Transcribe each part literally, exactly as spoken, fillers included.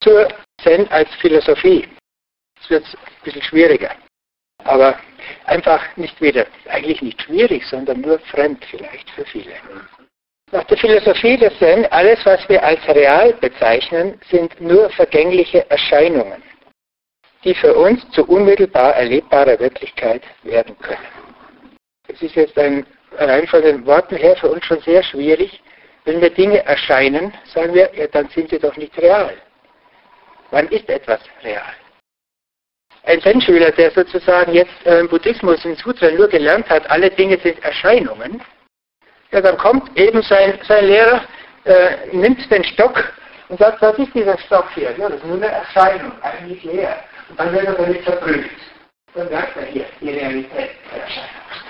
zur Zen als Philosophie. Es wird ein bisschen schwieriger. Aber einfach nicht wieder, eigentlich nicht schwierig, sondern nur fremd vielleicht für viele. Nach der Philosophie des Zen, alles, was wir als real bezeichnen, sind nur vergängliche Erscheinungen, die für uns zu unmittelbar erlebbarer Wirklichkeit werden können. Es ist jetzt ein, allein von den Worten her für uns schon sehr schwierig. Wenn mir Dinge erscheinen, sagen wir, ja, dann sind sie doch nicht real. Wann ist etwas real? Ein Zen-Schüler, der sozusagen jetzt äh, im Buddhismus, in Sutren nur gelernt hat, alle Dinge sind Erscheinungen, ja, dann kommt eben sein, sein Lehrer, äh, nimmt den Stock und sagt, was ist dieser Stock hier? Ja, das ist nur eine Erscheinung, eigentlich leer. Und dann wird er damit verprügelt. Dann sagt er hier, die Realität der Erscheinung.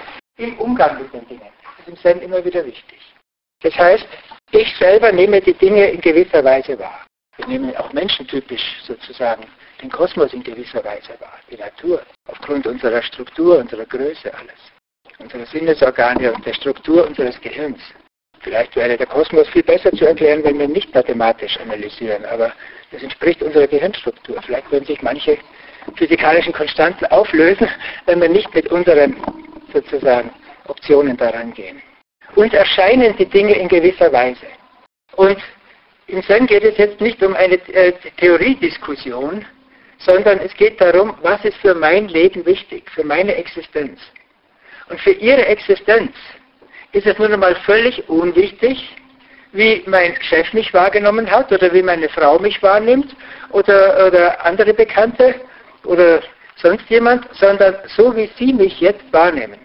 Im Umgang mit den Dingen. Das ist im Zen immer wieder wichtig. Das heißt, ich selber nehme die Dinge in gewisser Weise wahr. Wir nehmen auch menschentypisch sozusagen den Kosmos in gewisser Weise wahr, die Natur, aufgrund unserer Struktur, unserer Größe, alles. Unsere Sinnesorgane und der Struktur unseres Gehirns. Vielleicht wäre der Kosmos viel besser zu erklären, wenn wir nicht mathematisch analysieren, aber das entspricht unserer Gehirnstruktur. Vielleicht würden sich manche physikalischen Konstanten auflösen, wenn wir nicht mit unseren sozusagen Optionen daran gehen. Uns erscheinen die Dinge in gewisser Weise. Und im Zen geht es jetzt nicht um eine äh, Theoriediskussion, sondern es geht darum, was ist für mein Leben wichtig, für meine Existenz. Und für ihre Existenz ist es nun einmal völlig unwichtig, wie mein Chef mich wahrgenommen hat oder wie meine Frau mich wahrnimmt oder, oder andere Bekannte oder sonst jemand, sondern so wie sie mich jetzt wahrnehmen.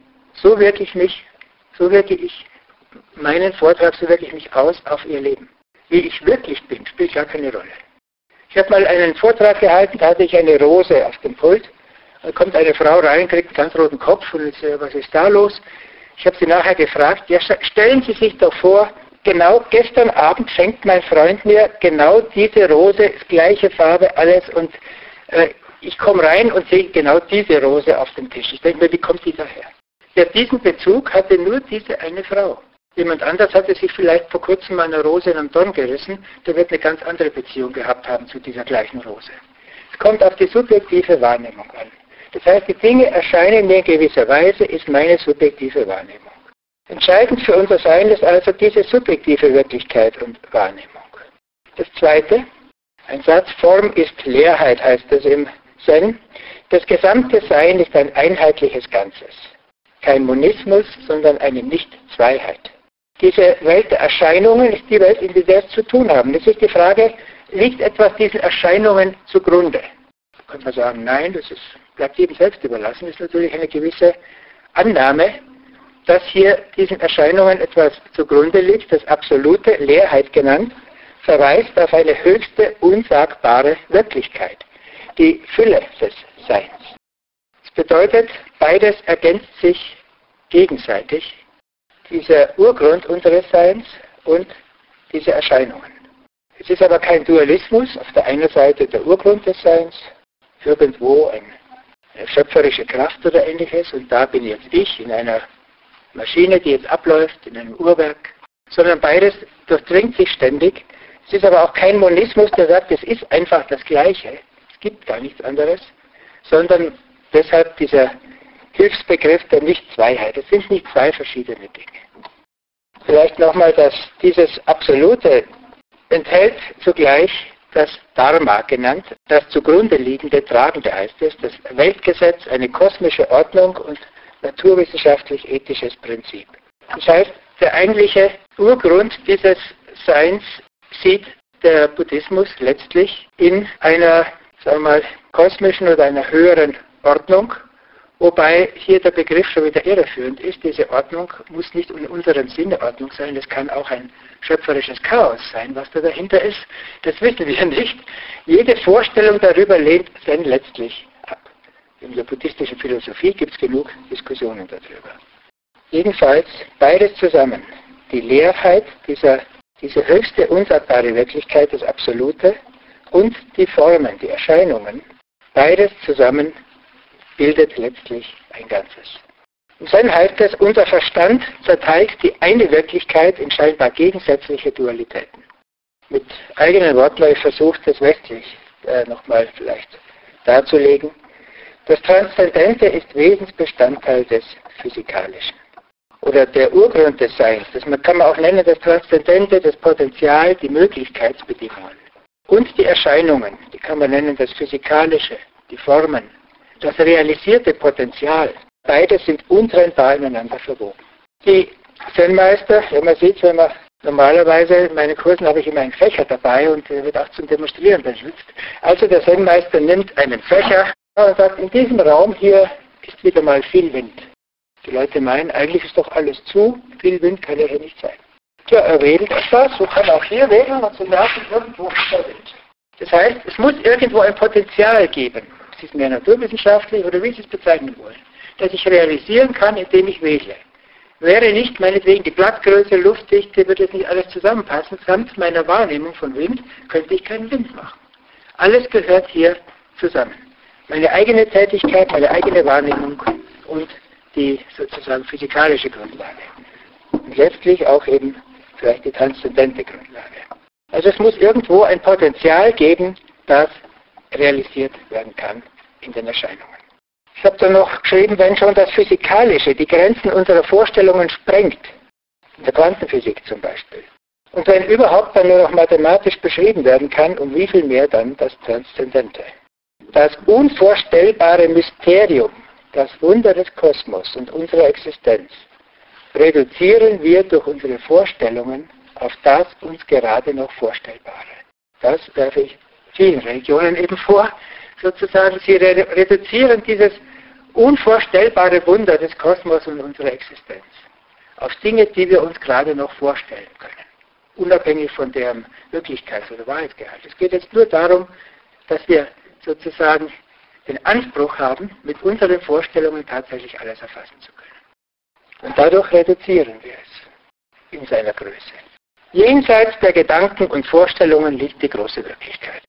So wirke ich mich, so wirke ich meinen Vortrag, so wirke ich mich aus auf ihr Leben. Wie ich wirklich bin, spielt gar keine Rolle. Ich habe mal einen Vortrag gehalten, da hatte ich eine Rose auf dem Pult. Da kommt eine Frau rein, kriegt einen ganz roten Kopf und jetzt, was ist da los? Ich habe sie nachher gefragt, ja, stellen Sie sich doch vor, genau gestern Abend schenkt mein Freund mir genau diese Rose, gleiche Farbe, alles und äh, ich komme rein und sehe genau diese Rose auf dem Tisch. Ich denke mir, wie kommt die daher? Ja, diesen Bezug hatte nur diese eine Frau. Jemand anders hatte sich vielleicht vor kurzem mal eine Rose in einem Dorn gerissen, der wird eine ganz andere Beziehung gehabt haben zu dieser gleichen Rose. Es kommt auf die subjektive Wahrnehmung an. Das heißt, die Dinge erscheinen mir in gewisser Weise, ist meine subjektive Wahrnehmung. Entscheidend für unser Sein ist also diese subjektive Wirklichkeit und Wahrnehmung. Das Zweite, ein Satz, Form ist Leerheit, heißt es im Zen. Das gesamte Sein ist ein einheitliches Ganzes. Kein Monismus, sondern eine Nicht-Zweiheit. Diese Welt der Erscheinungen ist die Welt, in der wir es zu tun haben. Das ist die Frage, liegt etwas diesen Erscheinungen zugrunde? Da kann man sagen, nein, das ist, bleibt jedem selbst überlassen. Das ist natürlich eine gewisse Annahme, dass hier diesen Erscheinungen etwas zugrunde liegt, das absolute, Leerheit genannt, verweist auf eine höchste, unsagbare Wirklichkeit, die Fülle des Seins. Das bedeutet, beides ergänzt sich gegenseitig, dieser Urgrund unseres Seins und diese Erscheinungen. Es ist aber kein Dualismus, auf der einen Seite der Urgrund des Seins, irgendwo eine schöpferische Kraft oder ähnliches, und da bin jetzt ich in einer Maschine, die jetzt abläuft, in einem Uhrwerk, sondern beides durchdringt sich ständig. Es ist aber auch kein Monismus, der sagt, es ist einfach das Gleiche, es gibt gar nichts anderes, sondern deshalb dieser Hilfsbegriff der Nicht-Zweiheit. Es sind nicht zwei verschiedene Dinge. Vielleicht nochmal, dass dieses Absolute enthält zugleich das Dharma genannt, das zugrunde liegende Tragende heißt es, das Weltgesetz, eine kosmische Ordnung und naturwissenschaftlich-ethisches Prinzip. Das heißt, der eigentliche Urgrund dieses Seins sieht der Buddhismus letztlich in einer, sagen wir mal, kosmischen oder einer höheren Ordnung, wobei hier der Begriff schon wieder irreführend ist. Diese Ordnung muss nicht in unserem Sinne Ordnung sein, es kann auch ein schöpferisches Chaos sein, was da dahinter ist. Das wissen wir nicht. Jede Vorstellung darüber lehnt Zen letztlich ab. In der buddhistischen Philosophie gibt es genug Diskussionen darüber. Jedenfalls beides zusammen, die Leerheit, dieser, diese höchste unsagbare Wirklichkeit, das Absolute, und die Formen, die Erscheinungen, beides zusammen bildet letztlich ein Ganzes. Und dann heißt es, unser Verstand zerteilt die eine Wirklichkeit in scheinbar gegensätzliche Dualitäten. mit eigenen Worten habe ich versucht, das westlich äh, nochmal vielleicht darzulegen. Das Transzendente ist Wesensbestandteil des Physikalischen oder der Urgrund des Seins. Das kann man auch nennen, das Transzendente, das Potenzial, die Möglichkeitsbedingungen. Und die Erscheinungen, die kann man nennen das Physikalische, die Formen, das realisierte Potenzial. Beide sind untrennbar ineinander verwoben. Die Zen-Meister, ja, man sieht, wenn man normalerweise in meinen Kursen habe ich immer einen Fächer dabei und der wird auch zum Demonstrieren benutzt. Also der Zen-Meister nimmt einen Fächer und sagt, in diesem Raum hier ist wieder mal viel Wind. Die Leute meinen, eigentlich ist doch alles zu, viel Wind kann ja hier nicht sein. Ja, er wählt etwas, so kann er auch hier wählen und so merken, irgendwo ist der Wind. Das heißt, es muss irgendwo ein Potenzial geben, es ist mehr naturwissenschaftlich oder wie Sie es bezeichnen wollen, das ich realisieren kann, indem ich wähle. Wäre nicht meinetwegen die Blattgröße, Luftdichte, würde es nicht alles zusammenpassen, samt meiner Wahrnehmung von Wind könnte ich keinen Wind machen. Alles gehört hier zusammen. Meine eigene Tätigkeit, meine eigene Wahrnehmung und die sozusagen physikalische Grundlage. Und letztlich auch eben vielleicht die transzendente Grundlage. Also es muss irgendwo ein Potenzial geben, das realisiert werden kann in den Erscheinungen. Ich habe da noch geschrieben, wenn schon das Physikalische die Grenzen unserer Vorstellungen sprengt, in der Quantenphysik zum Beispiel, und wenn überhaupt dann nur noch mathematisch beschrieben werden kann, um wie viel mehr dann das Transzendente. Das unvorstellbare Mysterium, das Wunder des Kosmos und unserer Existenz, reduzieren wir durch unsere Vorstellungen auf das uns gerade noch Vorstellbare. Das werfe ich vielen Religionen eben vor, sozusagen. Sie reduzieren dieses unvorstellbare Wunder des Kosmos und unserer Existenz auf Dinge, die wir uns gerade noch vorstellen können, unabhängig von deren Wirklichkeits- oder Wahrheitsgehalt. Es geht jetzt nur darum, dass wir sozusagen den Anspruch haben, mit unseren Vorstellungen tatsächlich alles erfassen zu können. Und dadurch reduzieren wir es in seiner Größe. Jenseits der Gedanken und Vorstellungen liegt die große Wirklichkeit.